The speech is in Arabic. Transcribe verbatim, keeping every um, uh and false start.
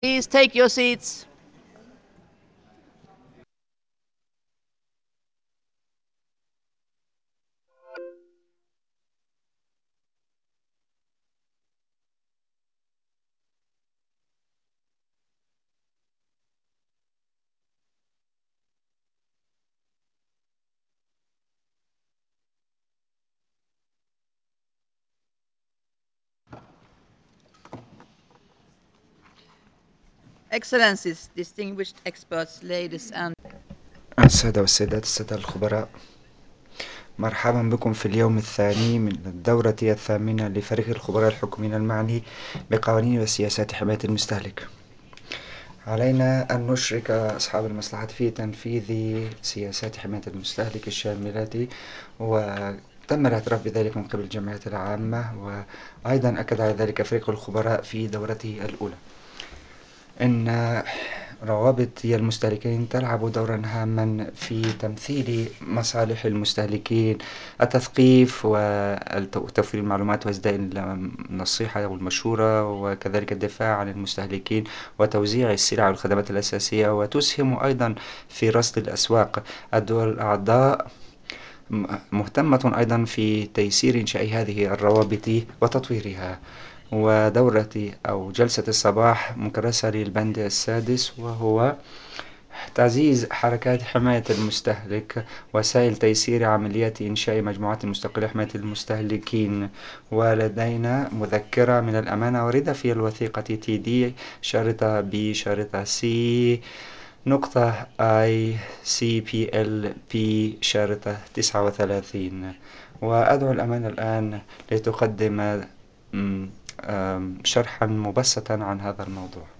Please take your seats. Excellencies, distinguished experts, ladies and السادة والسيدات السادة الخبراء، مرحبا بكم في اليوم الثاني من الدورة الثامنة لفريق الخبراء الحكوميين المعني بقوانين وسياسات حماية المستهلك. علينا أن نشرك أصحاب المصلحة في تنفيذ سياسات حماية المستهلك الشاملة، وتم الاعتراف بذلك من قبل الجمعية العامة، وأيضا أكد على ذلك فريق الخبراء في دورته الأولى. إن روابط المستهلكين تلعب دورا هاما في تمثيل مصالح المستهلكين، التثقيف وتوفير المعلومات وإسداء النصيحة والمشورة، وكذلك الدفاع عن المستهلكين وتوزيع السلع والخدمات الأساسية، وتسهم أيضا في رصد الأسواق. الدول الأعضاء مهتمة أيضا في تيسير إنشاء هذه الروابط وتطويرها. ودورة أو جلسة الصباح مكرسة للبند السادس، وهو تعزيز حركات حماية المستهلك، وسائل تيسير عمليات إنشاء مجموعات مستقلة حماية المستهلكين. ولدينا مذكرة من الأمانة واردة في الوثيقة تي دي شرطة بي شرطة سي نقطة اي سي بي ال بي شرطة تسعة وثلاثين. وأدعو الأمانة الآن لتقدم شرحا مبسطا عن هذا الموضوع.